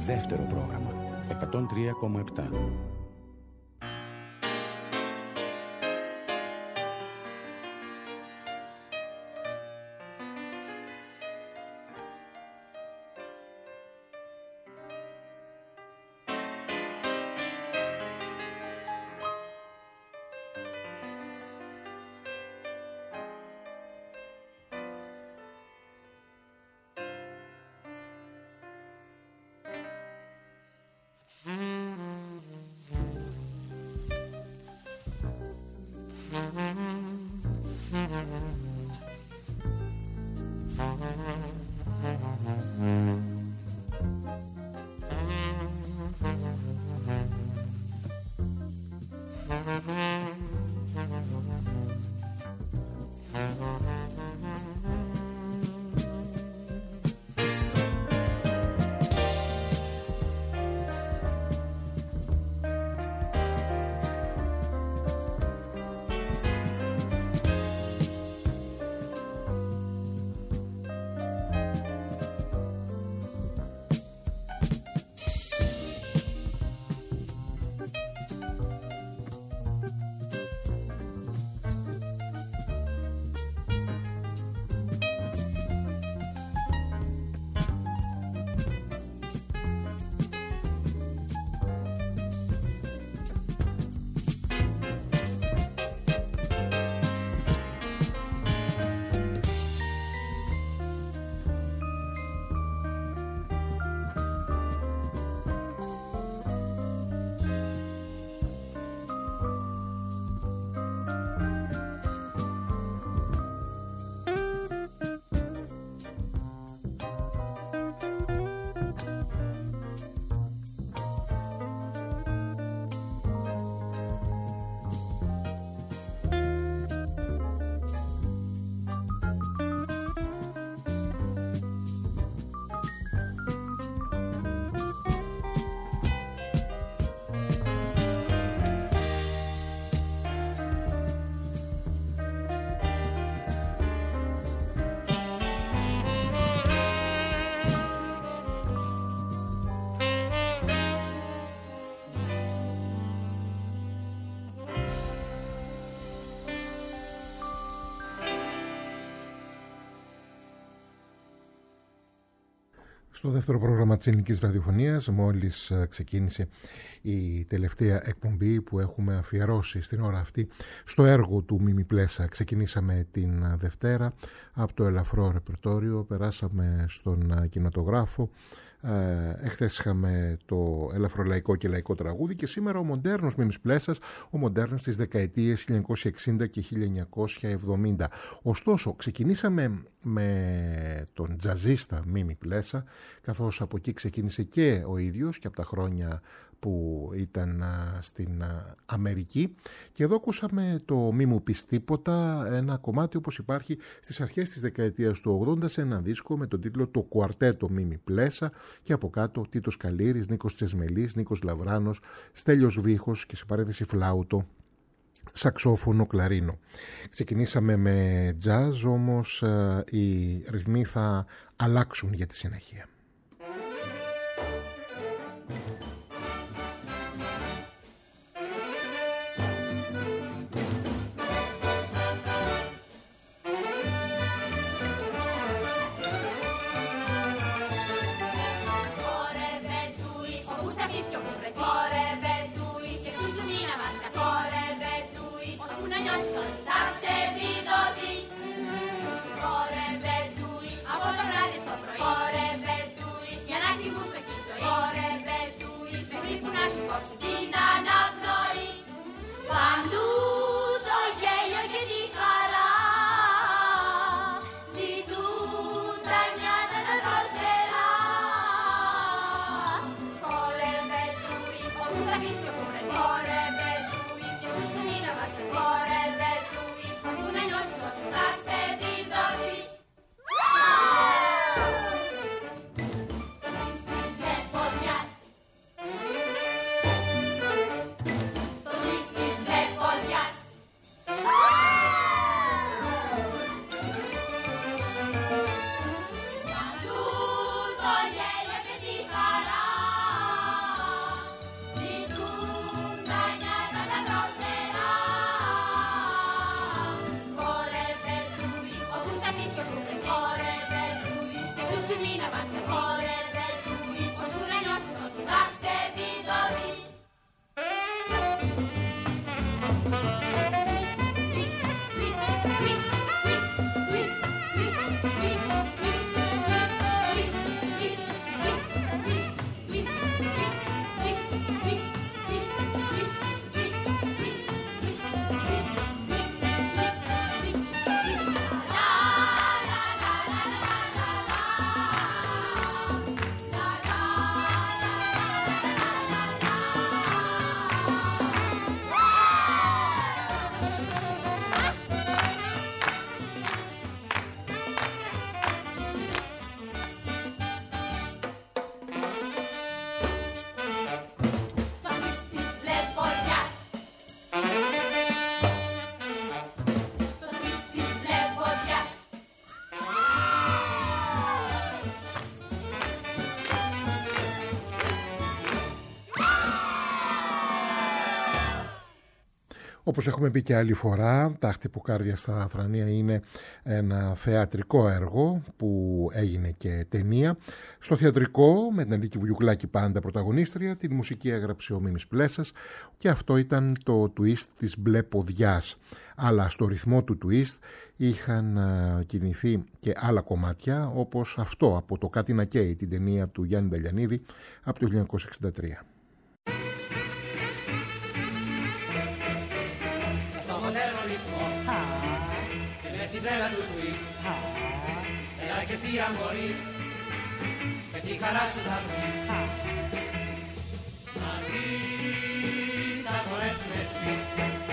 Δεύτερο πρόγραμμα 103,7. Στο δεύτερο πρόγραμμα της ελληνικής ραδιοφωνίας μόλις ξεκίνησε η τελευταία εκπομπή που έχουμε αφιερώσει στην ώρα αυτή στο έργο του Μίμη Πλέσα. Ξεκινήσαμε την Δευτέρα από το ελαφρό ρεπερτόριο, περάσαμε στον κινηματογράφο, εχθές είχαμε το ελαφρολαϊκό και λαϊκό τραγούδι και σήμερα ο μοντέρνος Μίμης Πλέσας, ο μοντέρνος της δεκαετίες 1960 και 1970. Ωστόσο ξεκινήσαμε με τον τζαζίστα Μίμη Πλέσα, καθώς από εκεί ξεκίνησε και ο ίδιος και από τα χρόνια που ήταν στην Αμερική, και εδώ ακούσαμε το «Μη μου πεις τίποτα», ένα κομμάτι όπως υπάρχει στις αρχές της δεκαετίας του 80 σε ένα δίσκο με τον τίτλο «Το Κουαρτέτο Μίμη Πλέσα», και από κάτω Τίτος Καλήρης, Νίκος Τσεσμελής, Νίκος Λαβράνος, Στέλιος Βίχος και σε παρένθεση φλάουτο, σαξόφωνο, κλαρίνο. Ξεκινήσαμε με τζάζ, όμως οι ρυθμοί θα αλλάξουν για τη συνέχεια. Από το βράδυ στο πρωί, Semina vas mejore del tuit, po su renoso, tak se vidoriš. Όπως έχουμε πει και άλλη φορά, τα Χτυποκάρδια στα Αθρανία είναι ένα θεατρικό έργο που έγινε και ταινία. Στο θεατρικό, με την Αλίκη Βουγιουκλάκη πάντα πρωταγωνίστρια, την μουσική έγραψε ο Μίμης Πλέσας και αυτό ήταν το twist της μπλε ποδιάς. Αλλά στο ρυθμό του twist είχαν κινηθεί και άλλα κομμάτια, όπως αυτό από το «Κάτι να καίει», την ταινία του Γιάννη Νταλιανίδη από το 1963. Τρέλα του twist, έλα και εσύ αν μπορείς, και τη χαρά σου θα βρεις. Μαζί θα χορέψουμε twist.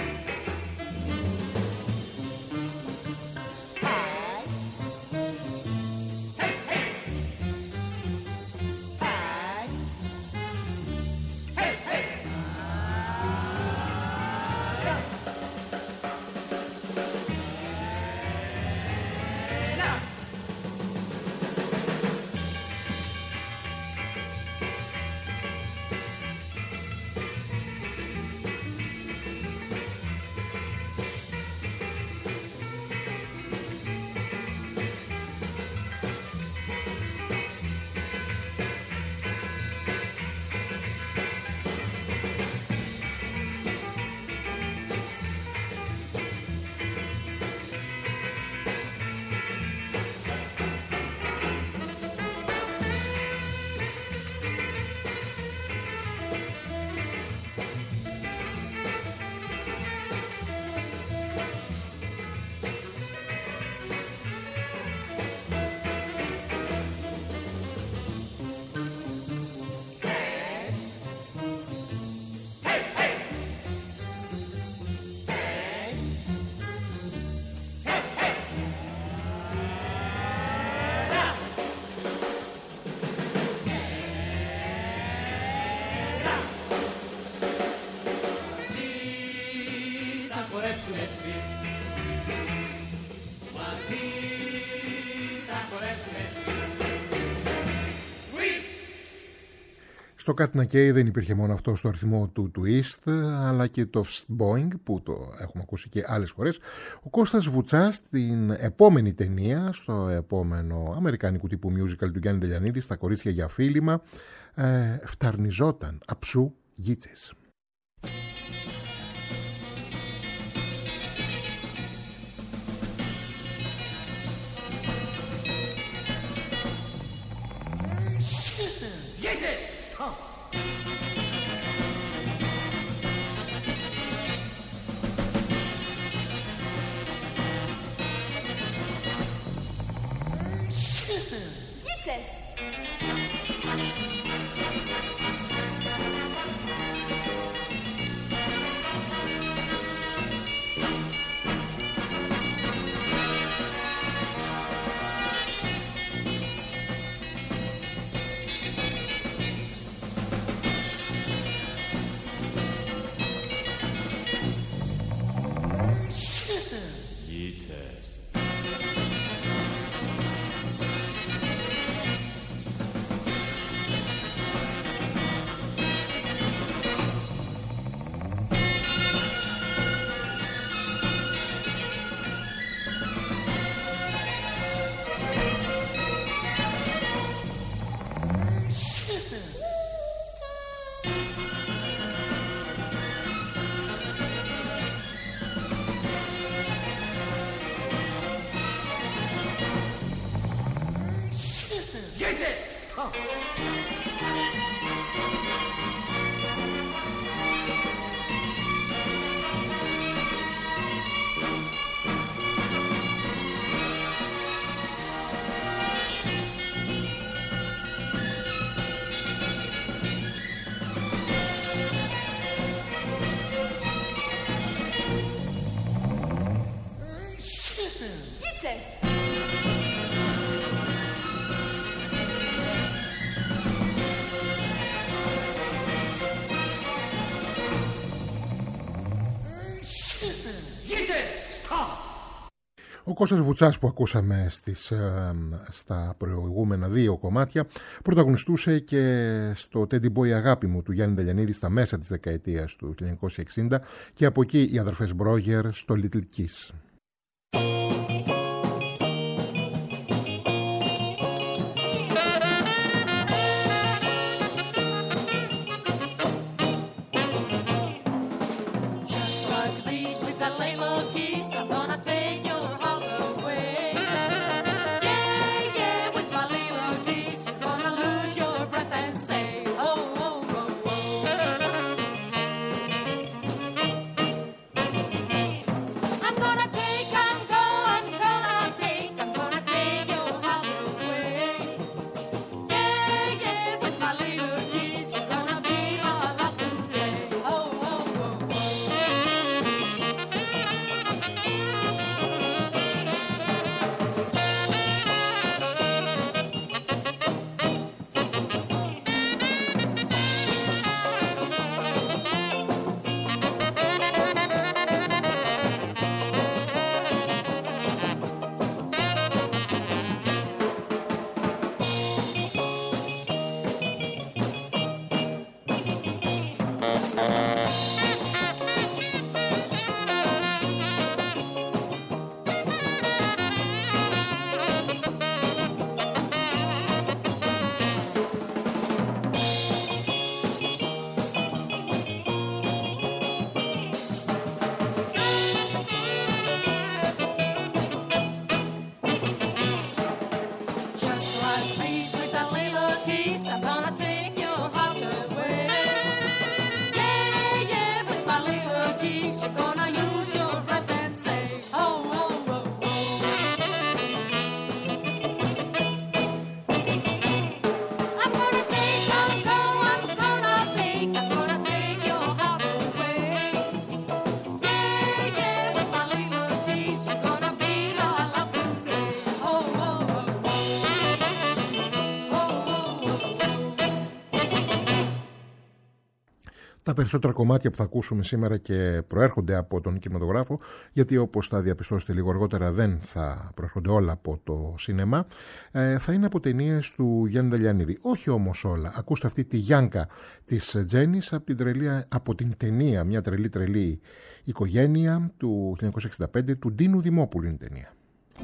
Στο «Κάτι να καίει» δεν υπήρχε μόνο αυτό στο αριθμό του twist, αλλά και το Boing που το έχουμε ακούσει και άλλες φορές. Ο Κώστας Βουτσάς στην επόμενη ταινία, στο επόμενο αμερικάνικου τύπου musical του Γιάννη Νταλιανίδη, στα Κορίτσια για φίλημα, φταρνιζόταν αψού γίτσες. Ο Κώστας Βουτσάς που ακούσαμε στα προηγούμενα δύο κομμάτια πρωταγωνιστούσε και στο Teddy Boy Αγάπη μου του Γιάννη Ντελιανίδη στα μέσα της δεκαετίας του 1960 και από εκεί οι αδερφές Μπρόγερ στο Little Kiss. Τα περισσότερα κομμάτια που θα ακούσουμε σήμερα και προέρχονται από τον κινηματογράφο, γιατί όπως θα διαπιστώσετε λίγο αργότερα δεν θα προέρχονται όλα από το σινεμά, θα είναι από ταινίες του Γιάννη Ντελιανίδη. Όχι όμως όλα. Ακούστε αυτή τη Γιάνκα της Τζένης από την ταινία «Μια τρελή οικογένεια» του 1965 του Ντίνου Δημόπουλου είναι ταινία.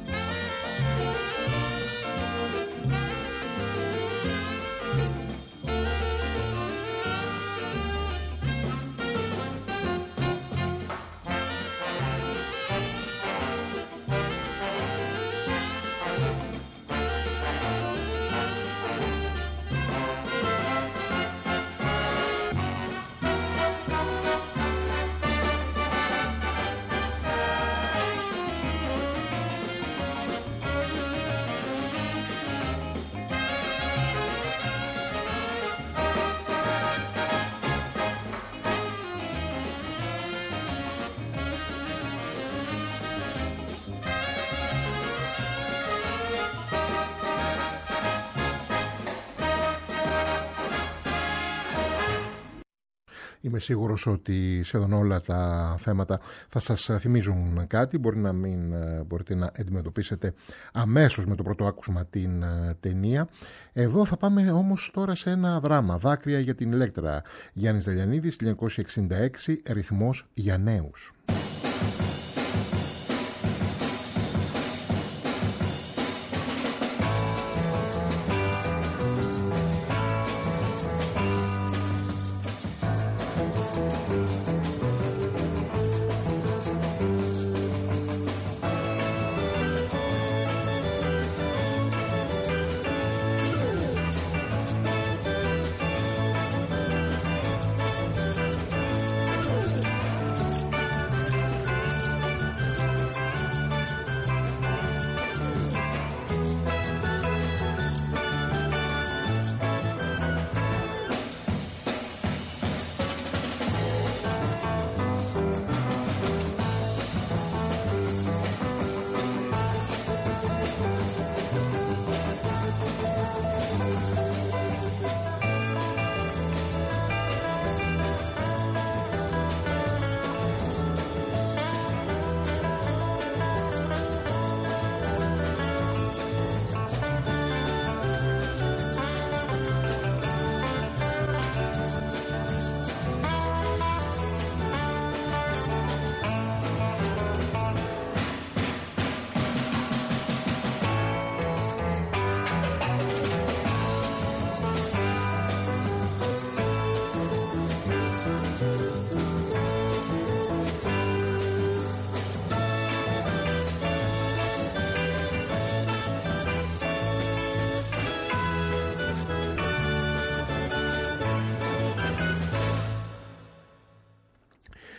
Είμαι σίγουρος ότι σχεδόν όλα τα θέματα θα σας θυμίζουν κάτι. Μπορεί να μην μπορείτε να αντιμετωπίσετε αμέσως με το πρώτο άκουσμα την ταινία. Εδώ θα πάμε όμως τώρα σε ένα δράμα. Δάκρυα για την Ηλέκτρα. Γιάννης Ντελιανίδης, 1966, ρυθμός για νέους.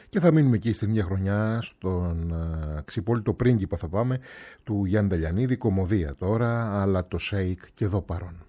Και θα μείνουμε εκεί στην ίδια χρονιά, στον Ξυπόλυτο πρίγκιπα θα πάμε, του Γιάννη Τελιανίδη, κομμωδία τώρα, αλλά το Σέικ και εδώ παρόν.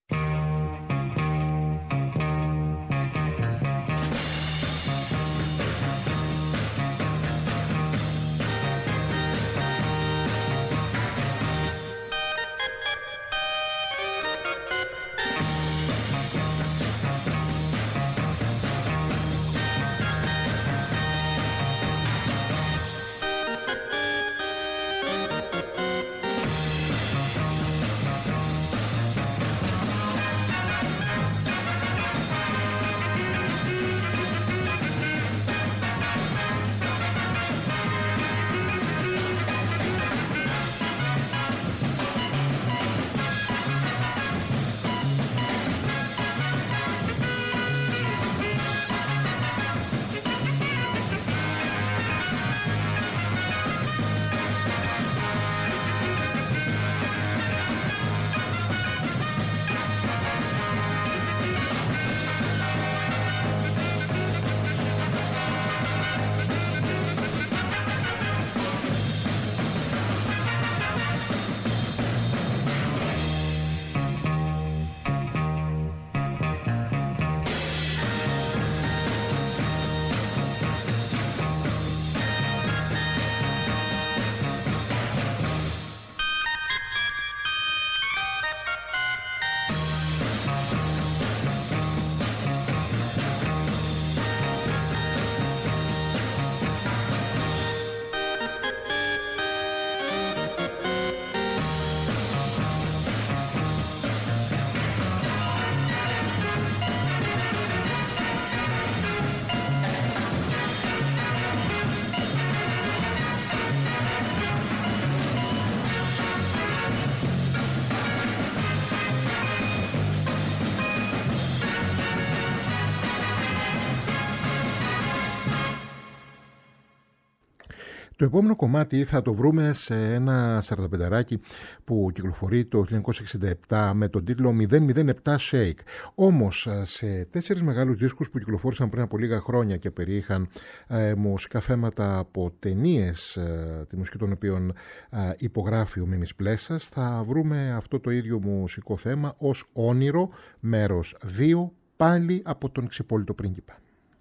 Το επόμενο κομμάτι θα το βρούμε σε ένα 45ράκι που κυκλοφορεί το 1967 με τον τίτλο 007 Shake. Όμως σε 4 μεγάλους δίσκους που κυκλοφόρησαν πριν από λίγα χρόνια και περιείχαν μουσικά θέματα από ταινίες, τη μουσική των οποίων υπογράφει ο Μίμης Πλέσας, θα βρούμε αυτό το ίδιο μουσικό θέμα ως όνειρο μέρος 2, πάλι από τον Ξυπόλυτο πρίγκιπα.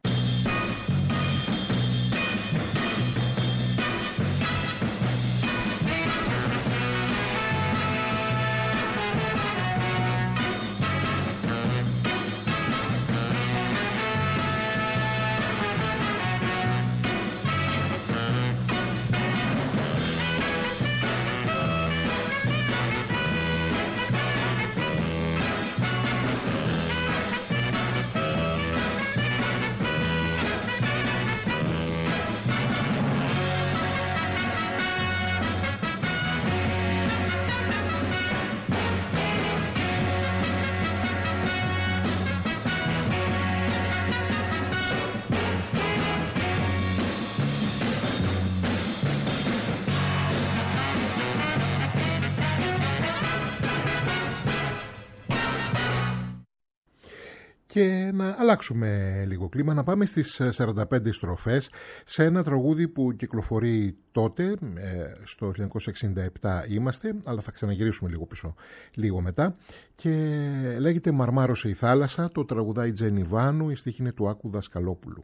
Και να αλλάξουμε λίγο κλίμα, να πάμε στις 45 στροφές σε ένα τραγούδι που κυκλοφορεί τότε, στο 1967 είμαστε, αλλά θα ξαναγυρίσουμε λίγο πίσω λίγο μετά, και λέγεται «Μαρμάρωσε η θάλασσα», το τραγουδάει η Τζένι Βάνου, η στίχη είναι του Άκου Δασκαλόπουλου.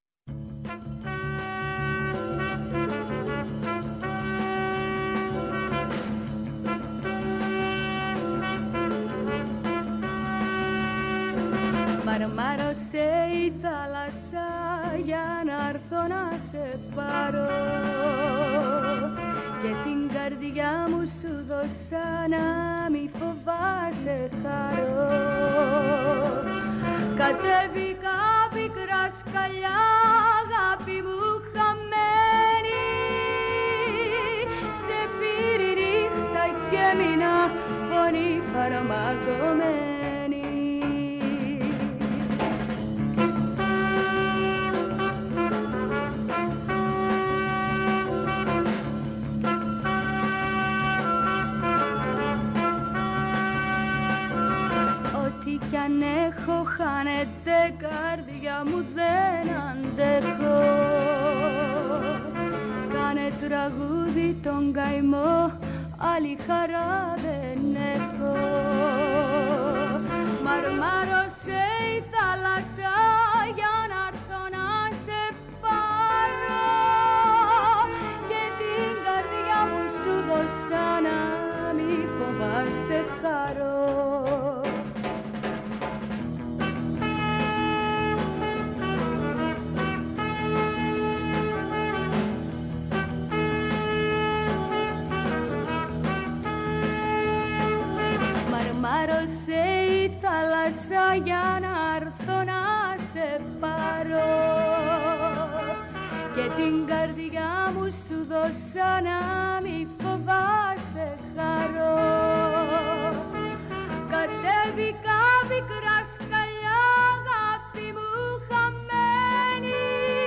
Μαρμάρωσε η θάλασσα για να έρθω να σε πάρω και την καρδιά μου σου δώσα να μη φοβάσαι χαρώ. Κατέβηκα πικρά σκαλιά, αγάπη μου χαμένη, σε πήρε η νύχτα και έμεινα φωνή χαραμαγωμένη. Ό,τι κι αν έχω χάνεται καρδιά μου δεν αντέχω. Κάνε τραγούδι τον καημό, άλλη χαρά δεν έχω. Μαρμάρωσε η θάλασσα για να έρθω να σε πάρω και την καρδιά μου σου δώσα να μη φοβάσαι χαρώ. Μαρμάρωσε η θάλασσα για να έρθω να σε πάρω και την καρδιά μου σου δώσα να μη φοβάσαι χαρώ. Κατέβηκα μικρά σκαλιά αγάπη μου χαμένη,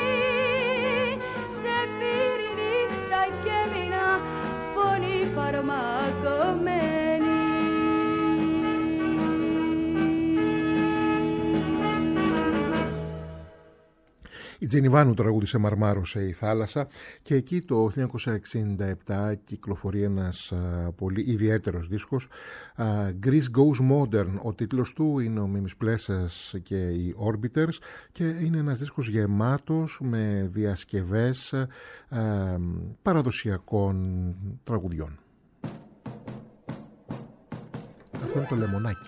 σε πήρε νύχτα και μείνα πολύ φαρμακωμένη. Η Τζενιβάνου τραγούδισε «Μαρμάρωσε η θάλασσα» και εκεί το 1967 κυκλοφορεί ένας πολύ ιδιαίτερος δίσκος, Greece Goes Modern. Ο τίτλος του είναι ο Μίμης Πλέσας και οι Orbiters και είναι ένας δίσκος γεμάτος με διασκευές παραδοσιακών τραγουδιών. Αυτό είναι το Λεμονάκι.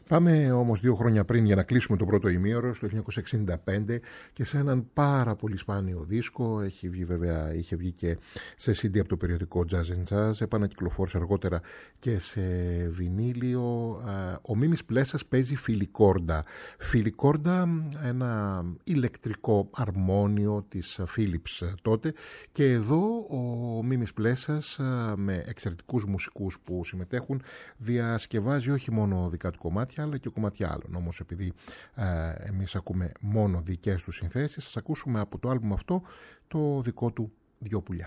Πάμε όμως 2 χρόνια πριν για να κλείσουμε το πρώτο ημίωρο, στο 1965, και σε έναν πάρα πολύ σπάνιο δίσκο. Έχει βγει, βέβαια, είχε βγει και σε CD από το περιοδικό Jazz & Jazz, επανακυκλοφόρησε αργότερα και σε βινίλιο. Ο Μίμης Πλέσας παίζει φιλικόρντα. Φιλικόρντα, ένα ηλεκτρικό αρμόνιο της Philips τότε, και εδώ ο Μίμης Πλέσας με εξαιρετικούς μουσικούς που συμμετέχουν διασκευάζει όχι μόνο δικά του κομμάτια αλλά και κομμάτια άλλων. Όμως επειδή εμείς ακούμε μόνο δικές του συνθέσεις, σας ακούσουμε από το άλμπουμ αυτό το δικό του «Δυο πουλιά».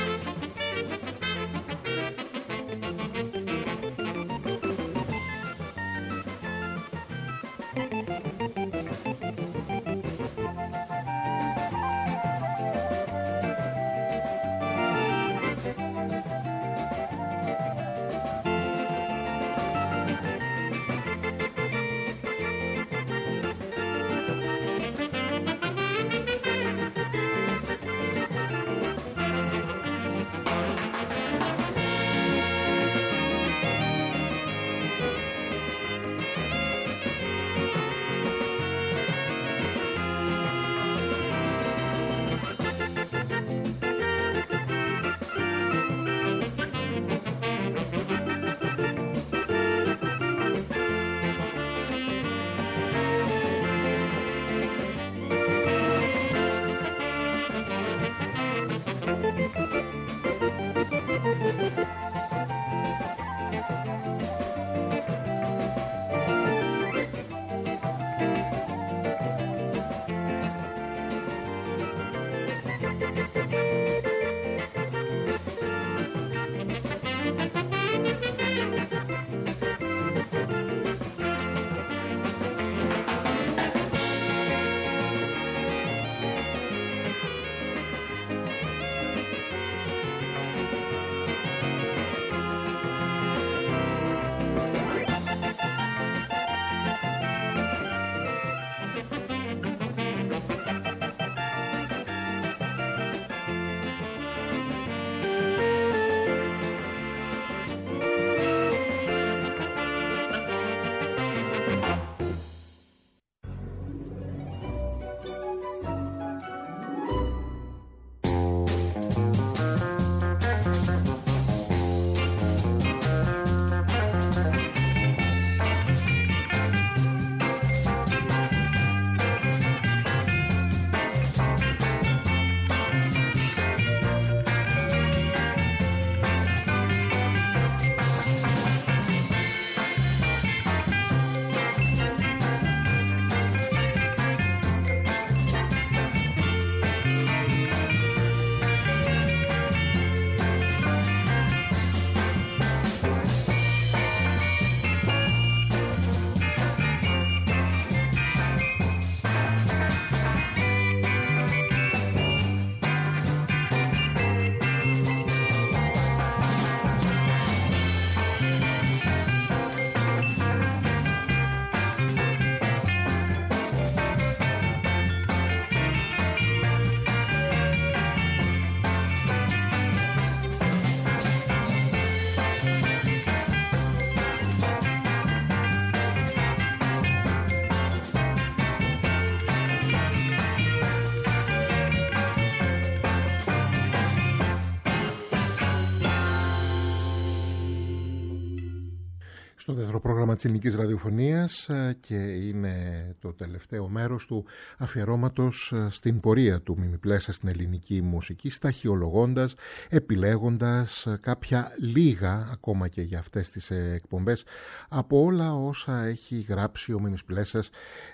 Στο δεύτερο πρόγραμμα της ελληνικής ραδιοφωνίας, και είναι το τελευταίο μέρος του αφιερώματος στην πορεία του Μίμη Πλέσα στην ελληνική μουσική, σταχυολογώντας, επιλέγοντας κάποια λίγα ακόμα και για αυτές τις εκπομπές από όλα όσα έχει γράψει ο Μίμης Πλέσας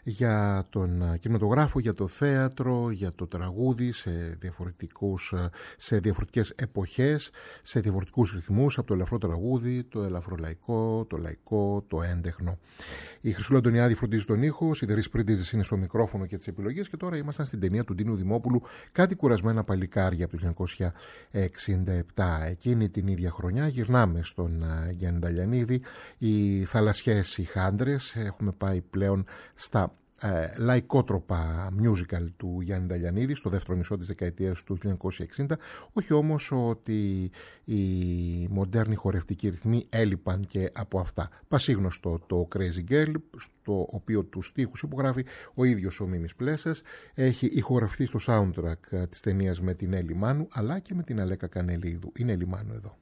για τον κινηματογράφο, για το θέατρο, για το τραγούδι, σε διαφορετικές εποχές, σε διαφορετικούς ρυθμούς, από το ελαφρό τραγούδι, το ελαφρολαϊκό, το λαϊκό, το έντεχνο. Η Χρυσούλα Αντωνιάδη φροντίζει τον ήχο, η Σιδερής Πρίντιζης είναι στο μικρόφωνο και τις επιλογές, και τώρα ήμασταν στην ταινία του Ντίνου Δημόπουλου «Κάτι κουρασμένα παλικάρια» από το 1967. Εκείνη την ίδια χρονιά γυρνάμε στον Γιάννη Νταλιανίδη, οι θαλασσιές οι χάντρες. Έχουμε πάει πλέον στα λαϊκότροπα musical του Γιάννη Νταλιανίδη στο δεύτερο μισό της δεκαετίας του 1960, όχι όμως ότι οι μοντέρνοι χορευτικοί ρυθμοί έλειπαν και από αυτά. Πασίγνωστο το Crazy Girl, στο οποίο τους στίχους υπογράφει ο ίδιος ο Μίμης Πλέσας, έχει ηχογραφηθεί στο soundtrack της ταινίας με την Έλλη Μάνου αλλά και με την Αλέκα Κανελίδου. Είναι Έλλη Μάνου εδώ.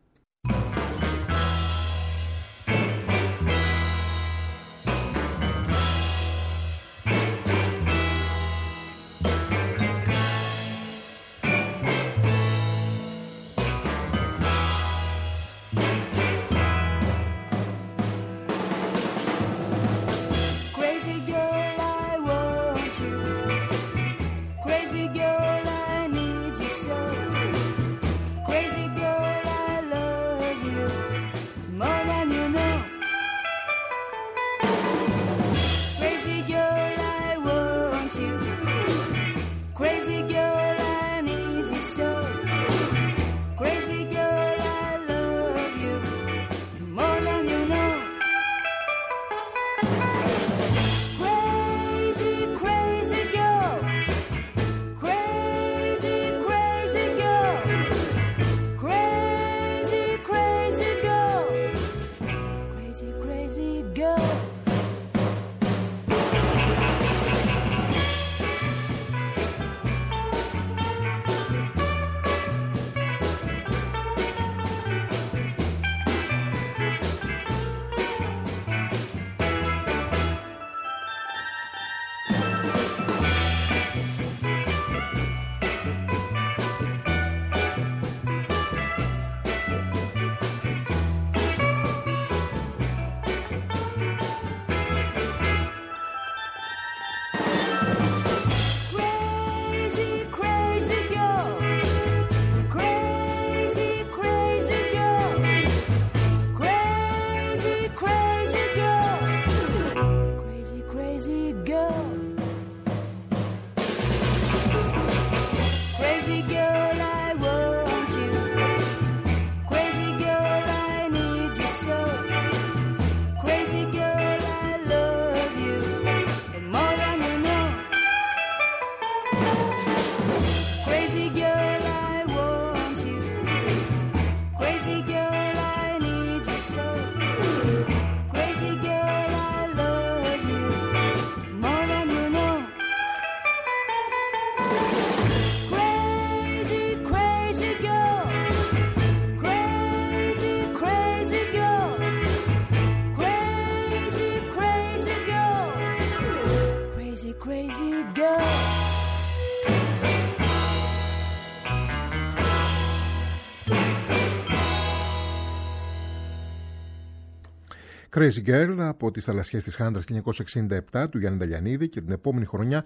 Crazy Girl από τις θαλασσιές της Χάντρας 1967 του Γιάννη Νταλιανίδη και την επόμενη χρονιά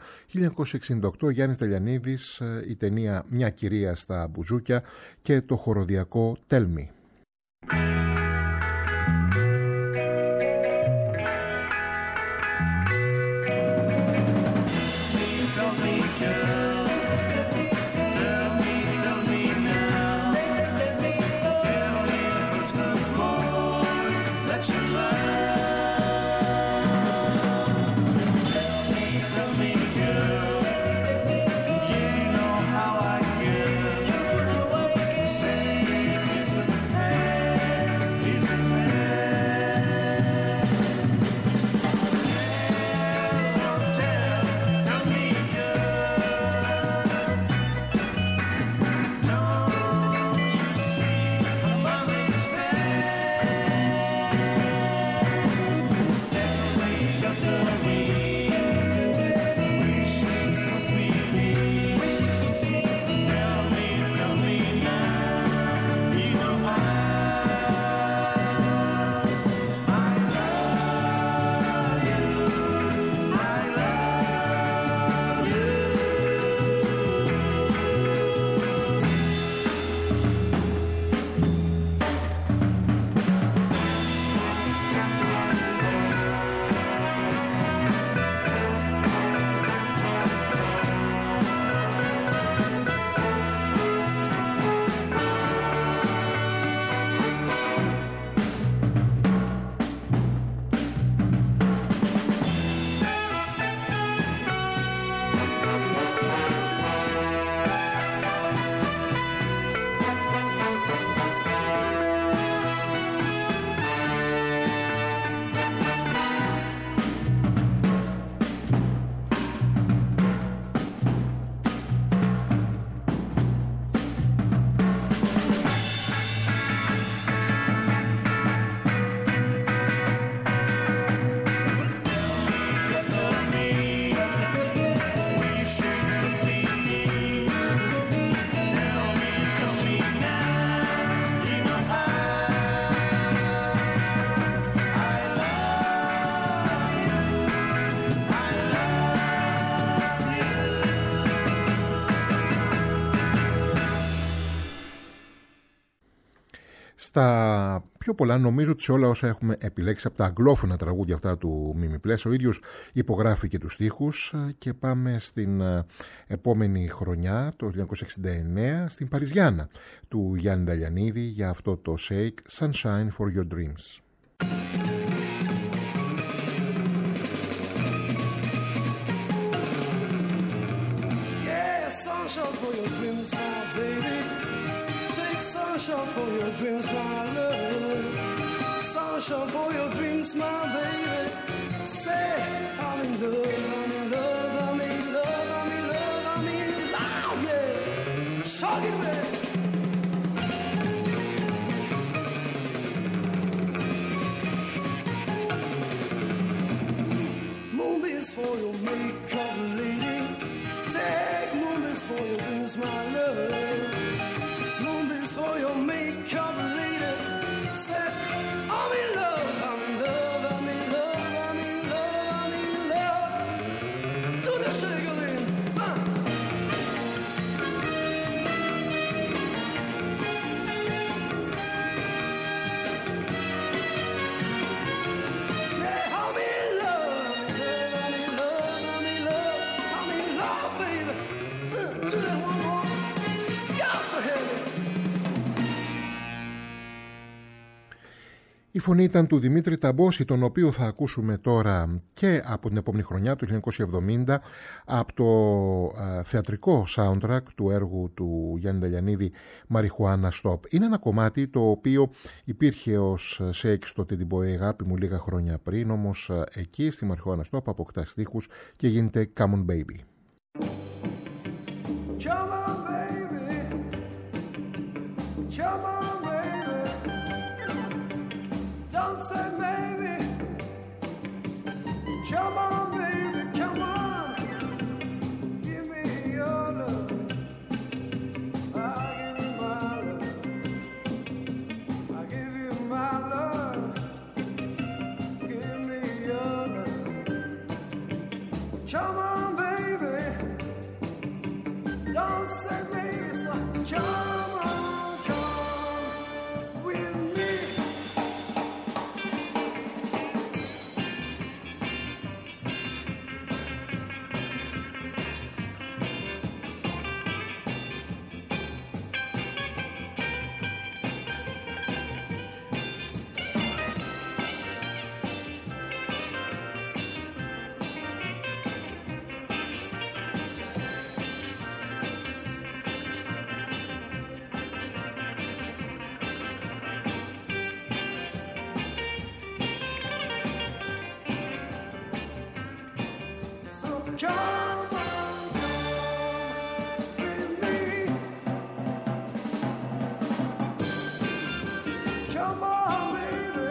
1968 Γιάννης Νταλιανίδης, η ταινία «Μια κυρία στα μπουζούκια» και το χοροδιακό «Tell Me». How I give, you know what we can say, isn't fair. Στα πιο πολλά, νομίζω ότι σε όλα όσα έχουμε επιλέξει από τα αγγλόφωνα τραγούδια αυτά του Μίμη Πλέσα, ο ίδιος υπογράφει και τους στίχους, και πάμε στην επόμενη χρονιά, το 1969, στην Παριζιάνα του Γιάννη Νταλιανίδη, για αυτό το Shake, Sunshine for Your Dreams. Sunshine for your dreams, my baby. Take sunshine for your dreams, my love. Sunshine for your dreams, my baby. Say, I'm in love, I'm in love, I'm in love, I'm in love, I'm in love, yeah. Shock it, man. Moonbeams for your makeup, lady. Take moonbeams for your dreams, my love. Moonbeams for your makeup, lady. Say, I'm in love, I'm in love, I'm in love, I'm in love, I'm in love. Do the shiggling, Yeah, I'm in love, I'm in love, I'm in love, I'm in love, I'm in love, baby. Do that one more. Got to have it. Η φωνή ήταν του Δημήτρη Ταμπόση, τον οποίο θα ακούσουμε τώρα και από την επόμενη χρονιά, το 1970, από το θεατρικό soundtrack του έργου του Γιάννη Νταλιανίδη, Marijuana Stop. Είναι ένα κομμάτι το οποίο υπήρχε ως Shake στο Teddy Boy Αγάπη μου λίγα χρόνια πριν, όμως εκεί στη Marijuana Stop αποκτά στίχους και γίνεται Come on Baby. Come on, baby. Come on, baby. Don't say maybe. Come on, baby. Come on. Give me your love. I'll give you my love. I'll give you my love. Give me your love. Come on, baby. Don't say maybe, so come on, come with me. So come on, come with me. Come on, baby.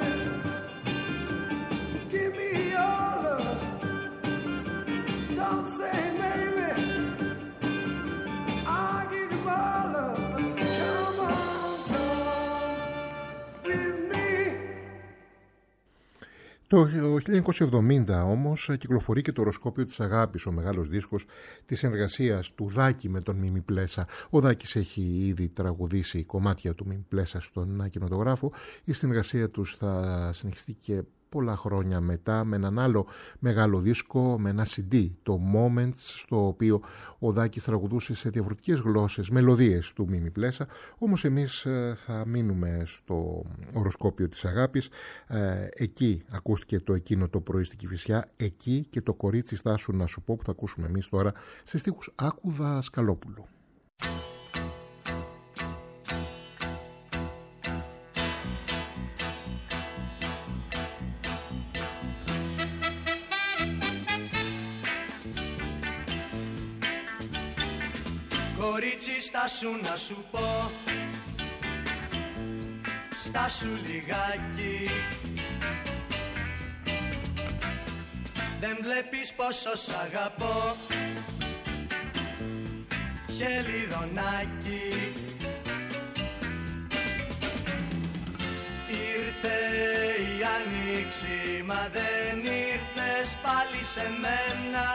Give me your love. Don't say maybe. I'll give you my love. Come on, come with me. Το 1970 όμως κυκλοφορεί και το οροσκόπιο της αγάπης, ο μεγάλος δίσκος της συνεργασίας του Δάκη με τον Μίμη Πλέσα. Ο Δάκης έχει ήδη τραγουδήσει κομμάτια του Μίμη Πλέσα στον κινηματογράφο. Η συνεργασία τους θα συνεχιστεί και πολλά χρόνια μετά με έναν άλλο μεγάλο δίσκο, με ένα CD, το Moments, στο οποίο ο Δάκης τραγουδούσε σε διαφορετικές γλώσσες μελωδίες του Μίμη Πλέσα. Όμως εμείς θα μείνουμε στο οροσκόπιο της αγάπης. Εκεί ακούστηκε το εκείνο το πρωί στην Κηφισιά, εκεί και το κορίτσι στάσου να σου πω, που θα ακούσουμε εμείς τώρα σε στίχους Άκου Δασκαλόπουλου. Κορίτσι στάσου να σου πω, στάσου λιγάκι. Δεν βλέπεις πόσο σ' αγαπώ, χελιδονάκι. Ήρθε η άνοιξη, μα δεν ήρθες πάλι σε μένα.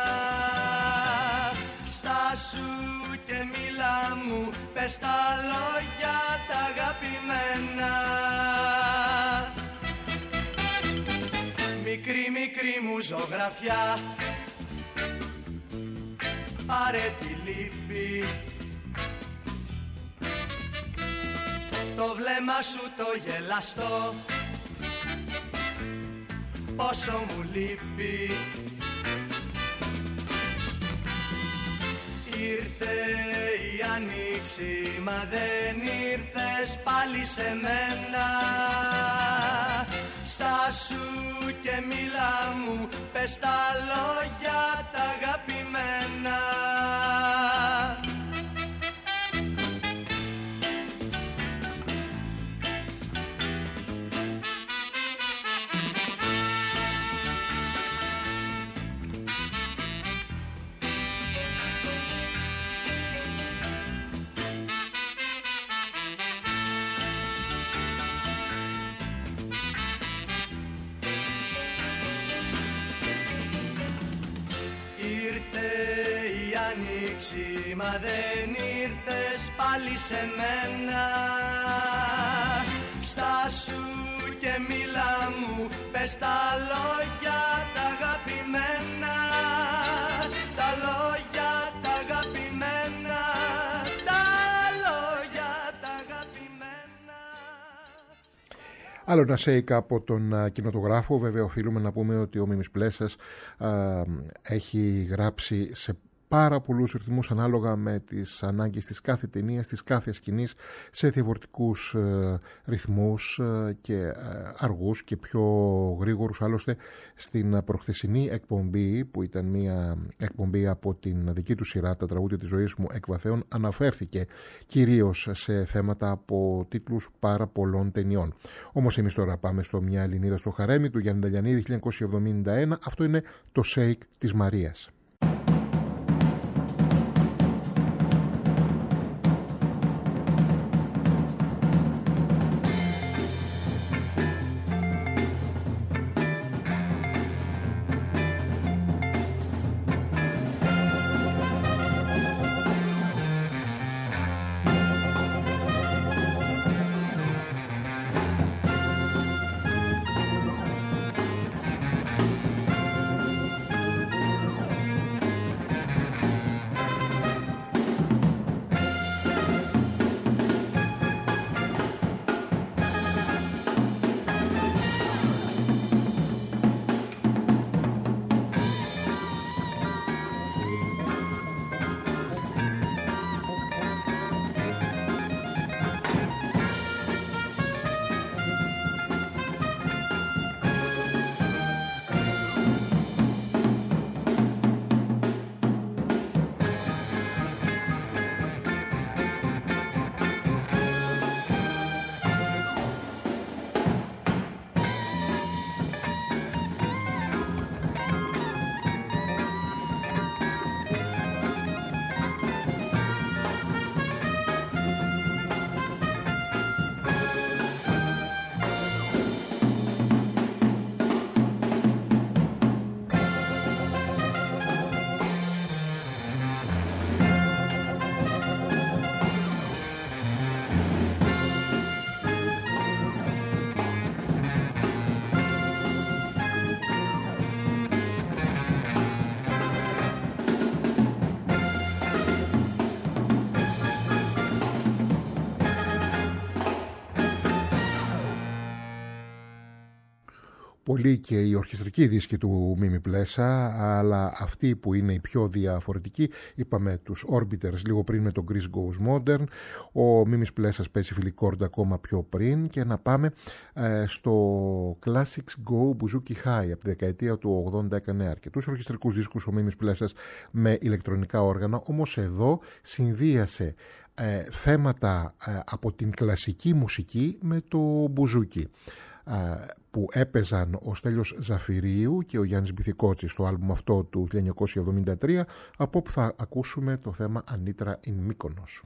Στάσου και μίλα μου, πες τα λόγια τα αγαπημένα. φωτογραφιά, πάρε τη λύπη, το βλέμμα σου το γελαστό, πόσο μου λείπει. Ήρθε η άνοιξη, μα δεν ήρθες πάλι σε μένα. Στάσου και μίλα μου, πες τα λόγια τα αγαπημένα. Μα δεν ήρθες πάλι σε μένα. Στάσου και μίλα μου, πες τα λόγια τα αγαπημένα. Τα λόγια τα αγαπημένα. Τα λόγια τα αγαπημένα. Άλλο ένα σέικ από τον κινηματογράφο. Βέβαια οφείλουμε να πούμε ότι ο Μίμης Πλέσας έχει γράψει σε πάρα πολλούς ρυθμούς ανάλογα με τις ανάγκες της κάθε ταινίας, της κάθε σκηνής, σε διαφορετικούς ρυθμούς και αργούς και πιο γρήγορους. Άλλωστε στην προχθεσινή εκπομπή, που ήταν μια εκπομπή από την δική του σειρά, τα τραγούδια της ζωής μου εκ βαθέων, αναφέρθηκε κυρίως σε θέματα από τίτλους πάρα πολλών ταινιών. Όμως εμείς τώρα πάμε στο «Μια Ελληνίδα στο χαρέμι» του Γιάννη Νταλιανίδη 1971. Αυτό είναι το σέικ της Μαρίας. Πολύ και οι ορχιστρικοί δίσκοι του Μίμη Πλέσα, αλλά αυτή που είναι η πιο διαφορετική, είπαμε τους Orbiters λίγο πριν με το Greece Goes Modern, ο Μίμης Πλέσας παίζει φιλικόρντ ακόμα πιο πριν, και να πάμε στο Classics Go Bouzouki High. Από τη δεκαετία του 80 έκανε αρκετούς ορχιστρικούς δίσκους ο Μίμης Πλέσας με ηλεκτρονικά όργανα, όμως εδώ συνδύασε θέματα από την κλασική μουσική με το μπουζούκι, που έπαιζαν ο Στέλιος Ζαφυρίου και ο Γιάννης Μπιθικότσης στο άλμπουμ αυτό του 1973, από όπου θα ακούσουμε το θέμα Ανήτρα in Μύκονος.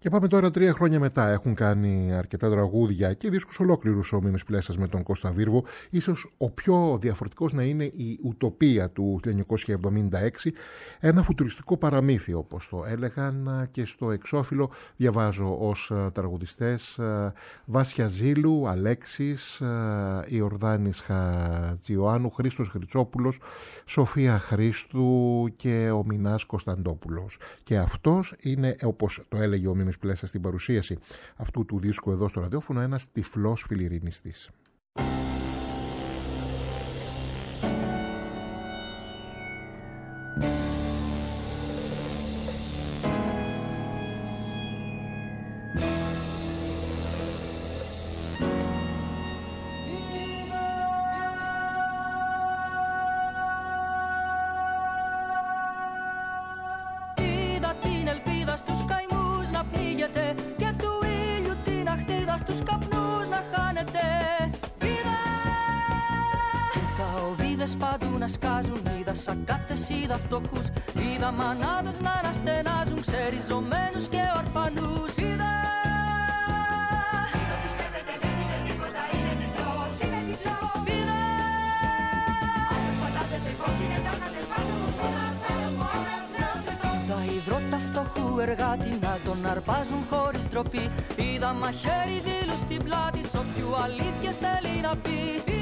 Και πάμε τώρα 3 χρόνια μετά. Έχουν κάνει αρκετά τραγούδια και δίσκους ολόκληρους ο Μίμης Πλέσας με τον Κώστα Βίρβο. Ίσως ο πιο διαφορετικός να είναι η Ουτοπία του 1976. Ένα φουτουριστικό παραμύθι, όπως το έλεγαν, και στο εξώφυλλο διαβάζω ως τραγουδιστές Βάσια Ζήλου, Αλέξης, Ιορδάνης Χατζιωάννου, Χρήστος Χρυτσόπουλος, Σοφία Χρήστου και ο Μινάς Κωνσταντόπουλος. Και αυτός είναι, όπως το έλεγε ο Μίμης Πλέσας στην παρουσίαση αυτού του δίσκου εδώ στο ραδιόφωνο, ένας τυφλός φιλιρινιστής. Είδα φτωχούς, είδα μανάδες να αναστενάζουν, ξεριζωμένους και ορφανούς. Είδα πιστεύετε δεν είναι τίποτα, είναι τυφλός, είναι τυφλός. Είδα άλλος φαντάζεται πως είναι τάχατες βάζω μου φωνάς, άλλος μου Χριστός. Είδα υδρότα φτωχού εργάτη να τον αρπάζουν χωρίς τροπή. Είδα μαχαίρι δήλου στην πλάτη σ' όποιου αλήθειες θέλει να πει.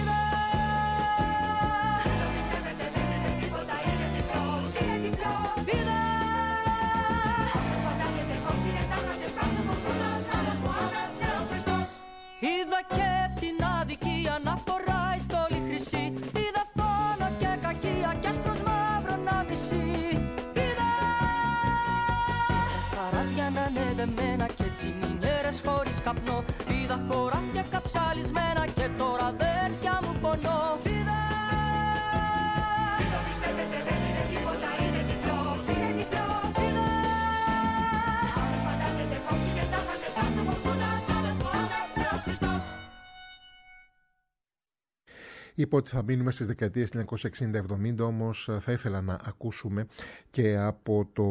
Είδα και την αδικία να φοράει στόλη χρυσή. Είδα φόνο και κακία κι άσπρος μαύρο να μισεί. Είδα καράβια να είναι δεμένα και τσιμινιέρες χωρίς καπνό. Είδα χωράφια καψαλισμένα και τώρα αδέρφια μου πονώ. Είδα πιστεύετε δεν είναι τίποτα, είναι τυφλός, είναι τυφλός. Είδα άλλος φαντάζεται πως είναι τάχατες κάτω από φωνάς, άλλος μου Θεός Χριστός. Είπα ότι θα μείνουμε στις δεκαετίες 1960-70, όμως θα ήθελα να ακούσουμε και από το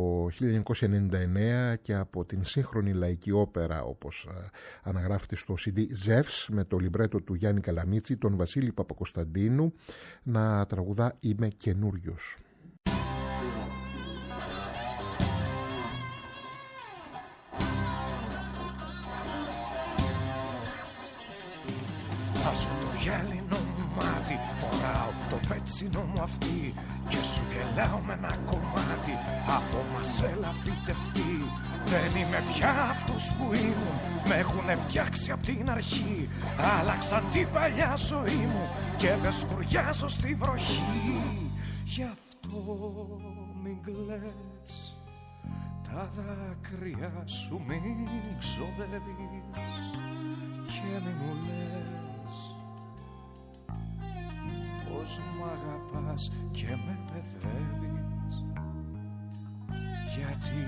1999 και από την σύγχρονη λαϊκή όπερα, όπως αναγράφεται στο CD Ζεύς, με το λιμπρέτο του Γιάννη Καλαμίτση, τον Βασίλη Παπακοσταντίνου, να τραγουδά «Είμαι καινούριος». Βάζω το γυάλινο μου μάτι, φοράω το πέτσινο μου αυτί και σου γελάω με ένα κομμάτι από μασέλα φυτευτή. Δεν είμαι πια αυτός που ήμουν, με έχουνε φτιάξει απ' την αρχή. Άλλαξαν την παλιά ζωή μου και δεν σκουριάζω στη βροχή. Γι' αυτό μην κλαις, τα δάκρυα σου μην ξοδεύεις και μην μου λες πως μ' αγαπάς και με παιδεύεις. Γιατί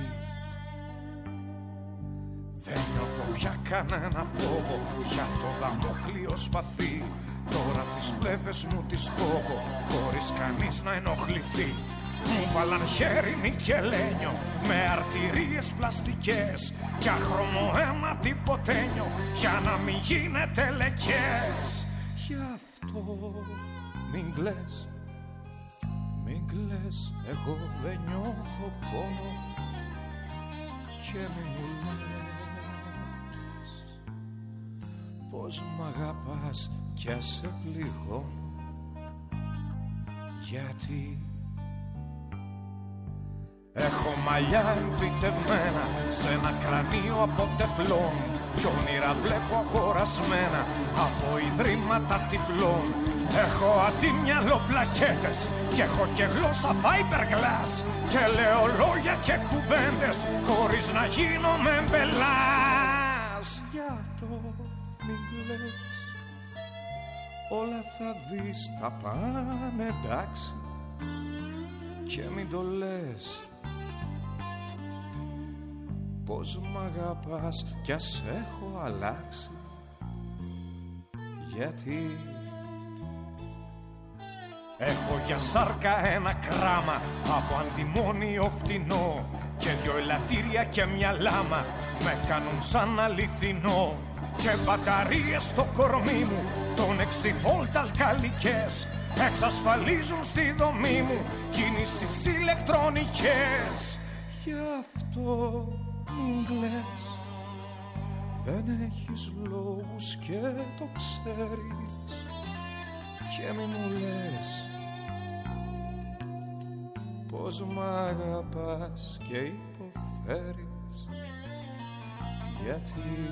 δεν νιώθω πια κανένα φόβο για το δαμόκλειο σπαθί. Τώρα τις πλεύρες μου τις κόβω χωρίς κανείς να ενοχληθεί. Μου βάλαν χέρι μικελένιο με αρτηρίες πλαστικές κι άχρωμο αίμα τυποτένιο για να μην γίνετε λεκές. Γι' αυτό μην κλαις, μην κλαις, εγώ δεν νιώθω πόνο και μην μου λες πως μ' αγαπάς κι ας σε πληγώνω. Γιατί έχω μαλλιά εμφυτευμένα σε ένα κρανίο από τεφλόν κι όνειρα βλέπω αγορασμένα από ιδρύματα τυφλών. Έχω αντίμυαλο πλακέτες και έχω και γλώσσα fiberglass και λέω λόγια και κουβέντες χωρίς να γίνομαι μπελάς. Για το μην κλαις, όλα θα δεις θα πάνε εντάξει και μην το λες πως μ' αγαπάς κι ας έχω αλλάξει. Γιατί έχω για σάρκα ένα κράμα από αντιμόνιο φτηνό και δυο ελαττήρια και μια λάμα με κάνουν σαν αληθινό. Και μπαταρίες στο κορμί μου των 6 βολτ αλκαλικές εξασφαλίζουν στη δομή μου κίνησεις ηλεκτρονικές. Γι' αυτό μην κλαις, δεν έχεις λόγους και το ξέρεις. Και μη μου λες πως μ' αγαπάς και υποφέρεις. Γιατί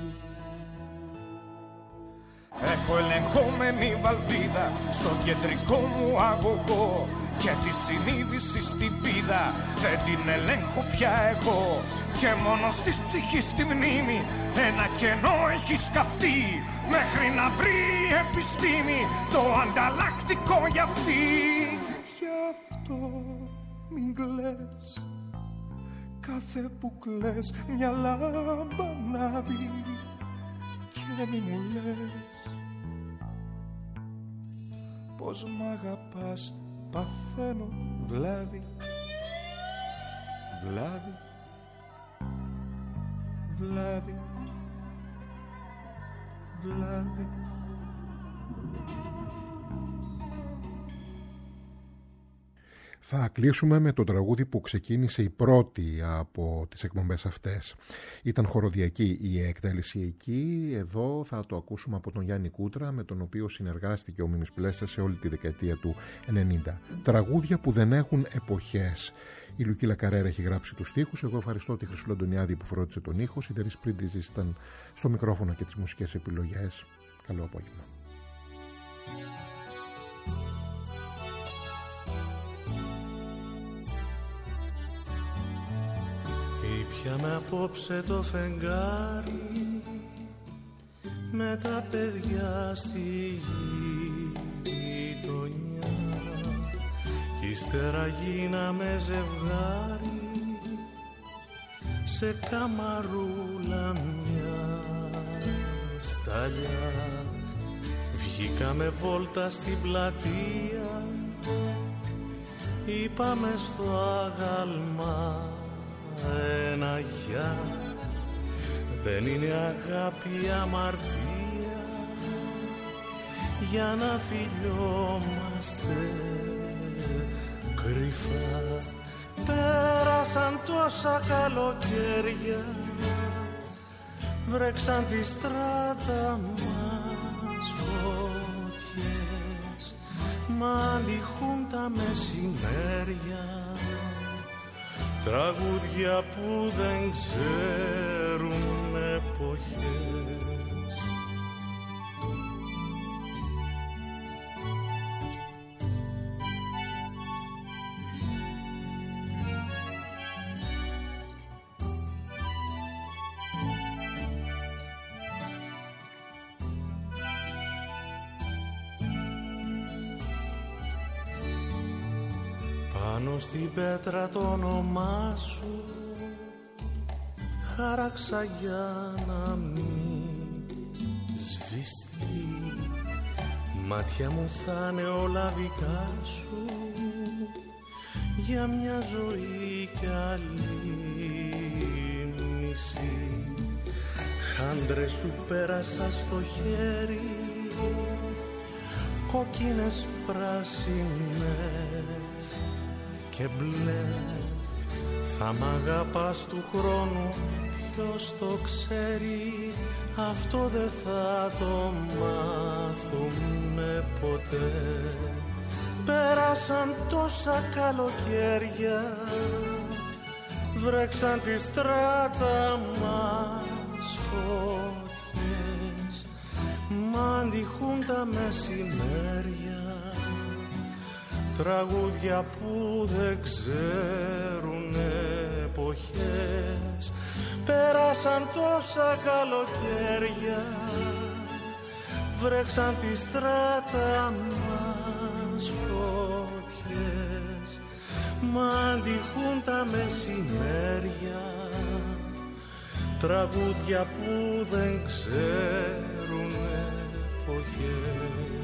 έχω ελεγχόμενη βαλβίδα στο κεντρικό μου αγωγό και τη συνείδηση στη βίδα δεν την ελέγχω πια εγώ. Και μόνο στις ψυχής τη μνήμη ένα κενό έχει σκαφτεί μέχρι να βρει η επιστήμη το ανταλλακτικό για αυτή. Γι' αυτό μην κλαις, κάθε που κλαις μια λάμπα ανάβει. Και μη μου λες πως μ' αγαπάς, παθαίνω βλάβη. Βλάβη, βλάβη, βλάβη. Θα κλείσουμε με το τραγούδι που ξεκίνησε η πρώτη από τις εκπομπές αυτές. Ήταν χοροδιακή η εκτέλεση εκεί. Εδώ θα το ακούσουμε από τον Γιάννη Κούτρα, με τον οποίο συνεργάστηκε ο Μίμης Πλέσσας σε όλη τη δεκαετία του 90. Τραγούδια που δεν έχουν εποχές. Η Λουκίλα Καρέρα έχει γράψει τους στίχους. Εγώ ευχαριστώ τη Χρυσούλα Αντωνιάδη που φρόντισε τον ήχο. Η Τερής Πρίντιζης ήταν στο μικρόφωνο και τις μουσικές επιλογές. Καλό απόγευμα. Ήπιαμε απόψε το φεγγάρι με τα παιδιά στη γειτονιά κι ύστερα γίναμε ζευγάρι σε καμαρούλα μια σταλιά. Βγήκαμε βόλτα στην πλατεία, είπαμε στο άγαλμα ένα γεια. Δεν είναι αγάπη αμαρτία για να φιλιόμαστε κρυφά. Πέρασαν τόσα καλοκαίρια, βρέξαν τη στράτα μας φωτιές, μα αντιχούν τα μεσημέρια, τραγούδια που δεν ξέρουν εποχές. Πάνω στην πέτρα το όνομά σου χάραξα για να μην σβηστεί. Μάτια μου θα είναι όλα δικά σου για μια ζωή κι άλλη μισή. Χάντρες σου πέρασα στο χέρι, κόκκινες πράσινες και μπλε. Θα μ' αγαπάς του χρόνου, ποιος το ξέρει, αυτό δεν θα το μάθουμε ποτέ. Πέρασαν τόσα καλοκαίρια, βρέξαν τη στράτα μας φωτιές, μ' αντιχούν τα μεσημέρια, τραγούδια που δεν ξέρουν εποχές. Πέρασαν τόσα καλοκαίρια, βρέξαν τη στράτα μας φωτιές, μ' αντιχούν τα μεσημέρια, τραγούδια που δεν ξέρουν εποχές.